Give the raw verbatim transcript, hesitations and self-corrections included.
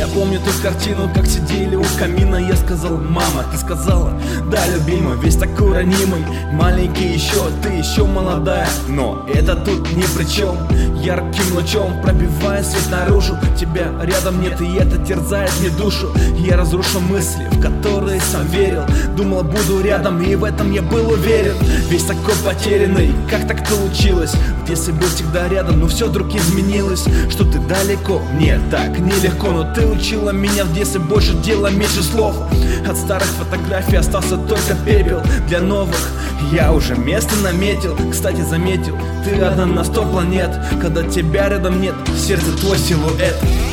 Я помню ту картину, как сидели у камина. Я сказал: мама, ты сказала: да, любимый, весь такой ранимый, маленький еще, ты еще молодая. Но это тут ни при чем. Ярким лучом пробивая свет наружу, тебя рядом нет, и это терзает мне душу. Я разрушу мысли, в которые сам верил. Думал, буду рядом, и в этом я был уверен. Весь такой потерянный, как так получилось? В детстве был всегда рядом, но все вдруг изменилось. Что ты далеко? Нет, так нелегко. Но ты учила меня в детстве больше дела, меньше слов. От старых фотографий остался только пепел. Для новых я уже место наметил. Кстати, заметил, ты одна на сто планет. Когда тебя рядом нет, в сердце твой силуэт.